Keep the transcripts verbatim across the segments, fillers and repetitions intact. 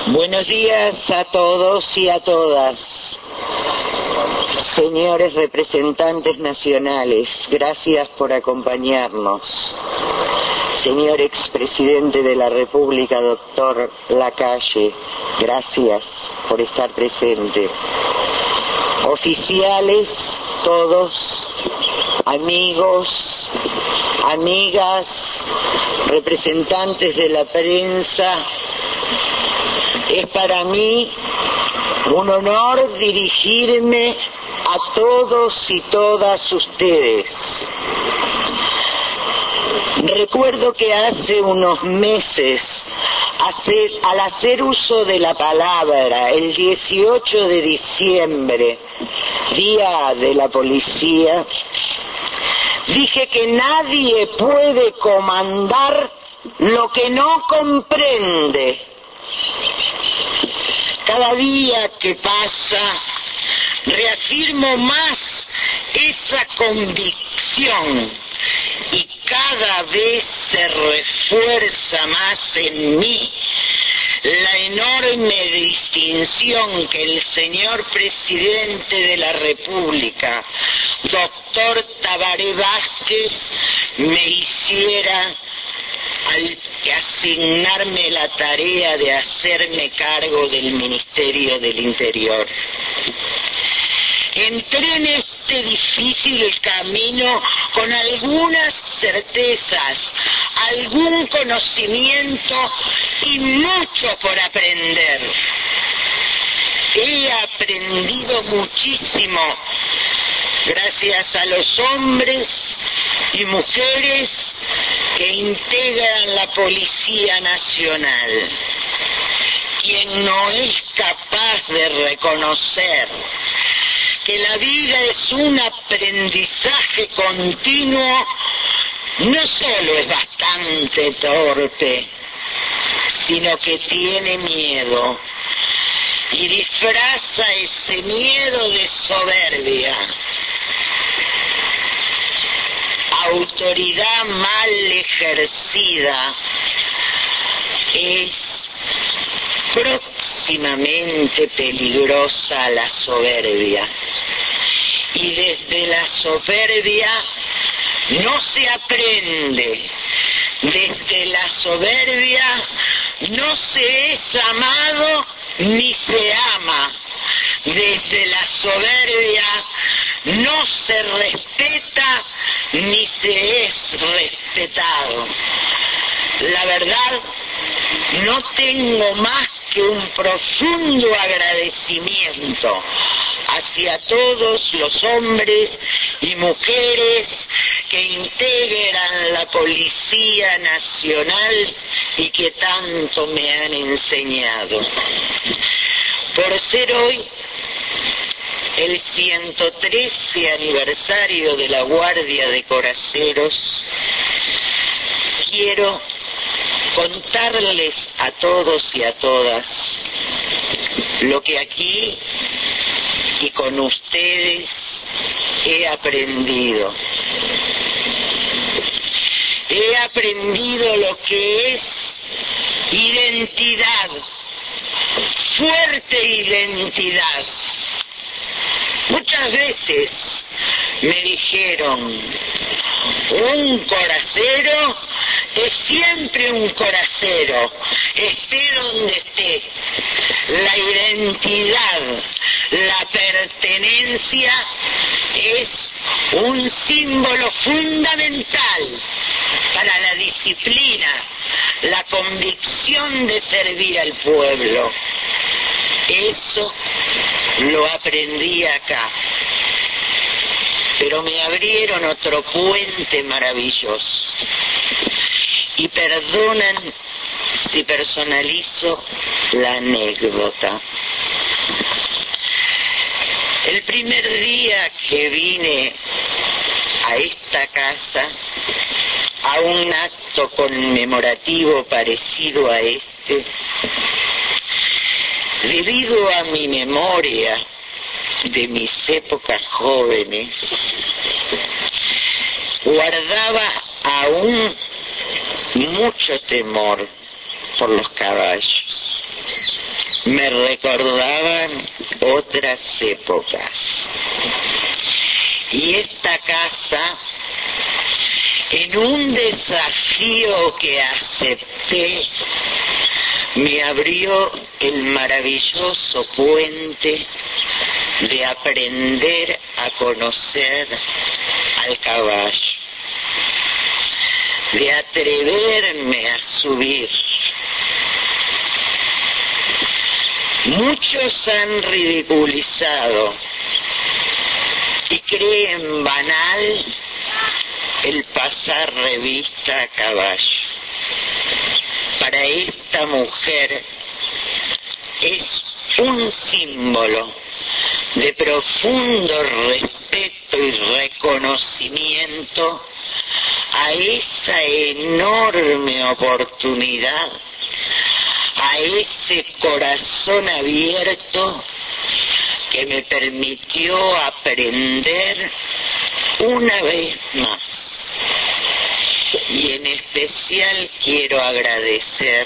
Buenos días a todos y a todas. Señores representantes nacionales, gracias por acompañarnos. Señor expresidente de la República, doctor Lacalle, gracias por estar presente. Oficiales, todos, amigos, amigas, representantes de la prensa, es para mí un honor dirigirme a todos y todas ustedes. Recuerdo que hace unos meses, hacer, al hacer uso de la palabra, el dieciocho de diciembre, Día de la Policía, dije que nadie puede comandar lo que no comprende. Cada día que pasa, reafirmo más esa convicción y cada vez se refuerza más en mí la enorme distinción que el señor presidente de la República, doctor Tabaré Vázquez, me hiciera al asignarme la tarea de hacerme cargo del Ministerio del Interior. Entré en este difícil camino con algunas certezas, algún conocimiento y mucho por aprender. He aprendido muchísimo gracias a los hombres y mujeres que integran la Policía Nacional. Quien no es capaz de reconocer que la vida es un aprendizaje continuo, no solo es bastante torpe, sino que tiene miedo y disfraza ese miedo de soberbia. Autoridad mal ejercida es próximamente peligrosa la soberbia. Y desde la soberbia no se aprende. Desde la soberbia no se es amado ni se ama. Desde la soberbia no se respeta ni se es respetado. La verdad, no tengo más que un profundo agradecimiento hacia todos los hombres y mujeres que integran la Policía Nacional y que tanto me han enseñado. Por ser hoy el ciento trece aniversario de la Guardia de Coraceros, quiero contarles a todos y a todas lo que aquí y con ustedes he aprendido. He aprendido lo que es identidad, fuerte identidad. Muchas veces me dijeron, un coracero es siempre un coracero, esté donde esté. La identidad, la pertenencia es un símbolo fundamental para la disciplina, la convicción de servir al pueblo. Eso lo aprendí acá. Pero me abrieron otro puente maravilloso. Y perdonan si personalizo la anécdota. El primer día que vine a esta casa, a un acto conmemorativo parecido a este, debido a mi memoria de mis épocas jóvenes, guardaba aún mucho temor por los caballos. me recordaban otras épocas. Y esta casa, en un desafío que acepté, me abrió el maravilloso puente de aprender a conocer al caballo, de atreverme a subir. Muchos han ridiculizado y creen banal el pasar revista a caballo. Para esta mujer es un símbolo de profundo respeto y reconocimiento a esa enorme oportunidad, a ese corazón abierto que me permitió aprender una vez más. Y en especial quiero agradecer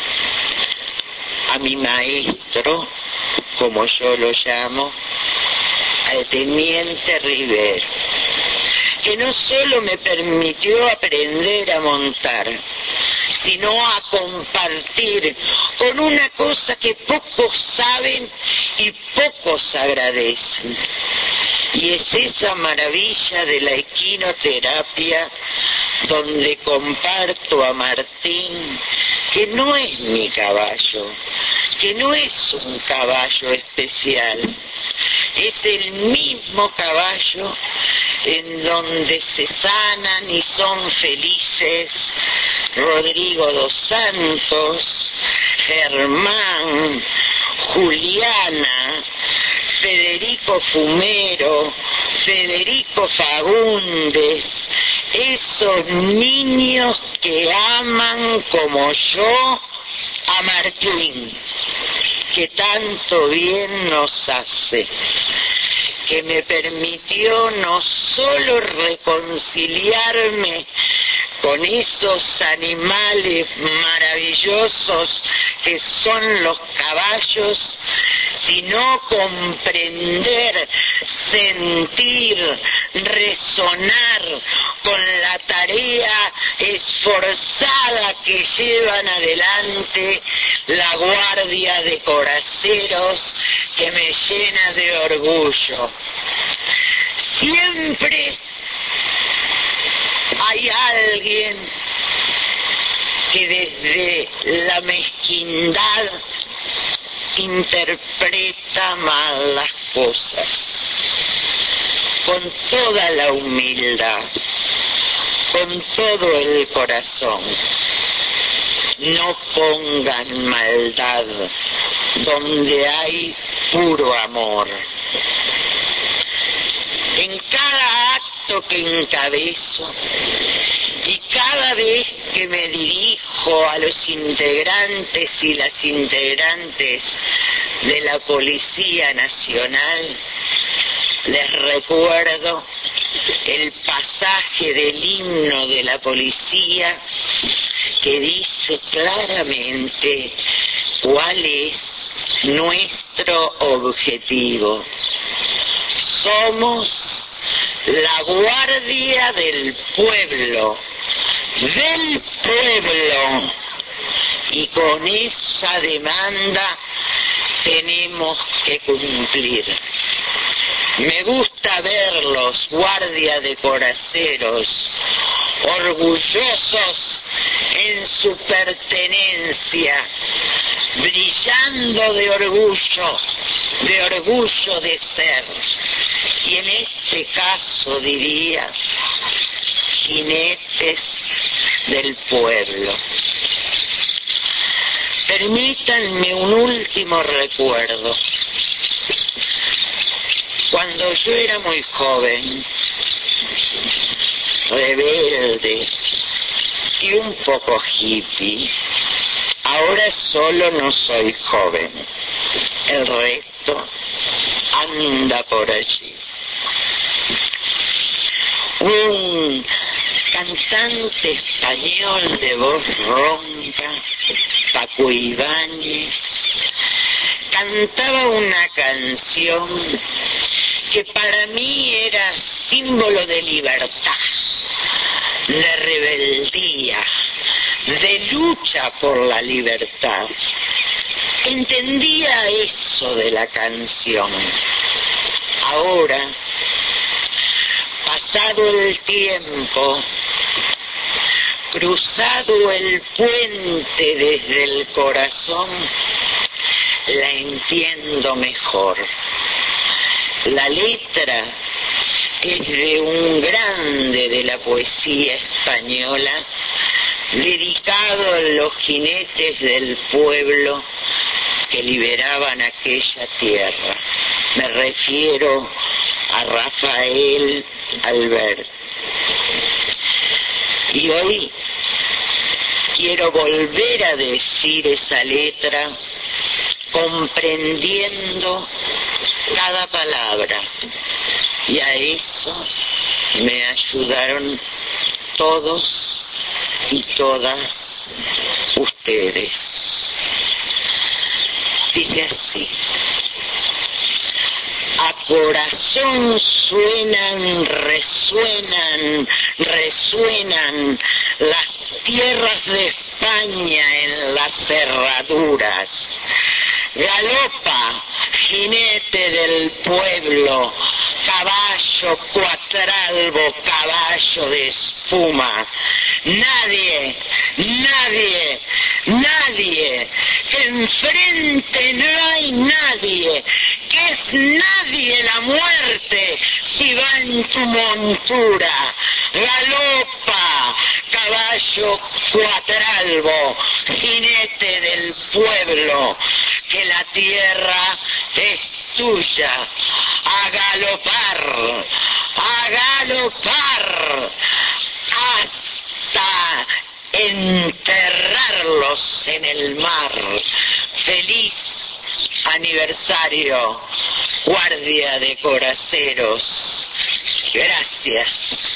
a mi maestro, como yo lo llamo, al teniente Rivero, que no solo me permitió aprender a montar, sino a compartir con una cosa que pocos saben y pocos agradecen. Y es esa maravilla de la equinoterapia, donde comparto a Martín, que no es mi caballo, que no es un caballo especial, es el mismo caballo en donde se sanan y son felices Rodrigo dos Santos, Germán, Juliana, Federico Fumero, Federico Fagundes, esos niños que aman como yo a Martín, que tanto bien nos hace, que me permitió no solo reconciliarme con esos animales maravillosos que son los caballos, sino comprender, sentir, resonar con la tarea esforzada que llevan adelante la guardia de coraceros, que me llena de orgullo. Siempre hay alguien que desde la mezquindad interpreta mal las cosas. Con toda la humildad, con todo el corazón, no pongan maldad donde hay puro amor. En cada acto que encabezo y cada vez que me dirijo a los integrantes y las integrantes de la Policía Nacional, les recuerdo el pasaje del himno de la policía que dice claramente cuál es nuestro objetivo. Somos la guardia del pueblo, del pueblo, y con esa demanda tenemos que cumplir. Me gusta verlos, guardia de coraceros, orgullosos en su pertenencia, brillando de orgullo, de orgullo de ser. Y en este caso diría, jinetes del pueblo. Permítanme un último recuerdo. Cuando yo era muy joven, rebelde y un poco hippie, ahora solo no soy joven, el resto anda por allí. Un cantante español de voz ronca, Paco Ibáñez, cantaba una canción que para mí era símbolo de libertad, de rebeldía, de lucha por la libertad. Entendía eso de la canción. Ahora, pasado el tiempo, cruzado el puente desde el corazón, la entiendo mejor. La letra es de un grande de la poesía española, dedicado a los jinetes del pueblo que liberaban aquella tierra. Me refiero a Rafael Alberti. Y hoy quiero volver a decir esa letra comprendiendo cada palabra, y a eso me ayudaron todos y todas ustedes. Dice así: a corazón suenan, resuenan, resuenan las tierras de España en las cerraduras. Galopa, jinete del pueblo, caballo cuatralbo, caballo de espuma. Nadie, nadie, nadie, que enfrente no hay nadie, que es nadie la muerte si va en tu montura. Galopa, caballo cuatralbo, jinete del pueblo, que la tierra es tuya. A galopar, a galopar, hasta enterrarlos en el mar. Feliz aniversario, Guardia de Coraceros. Gracias.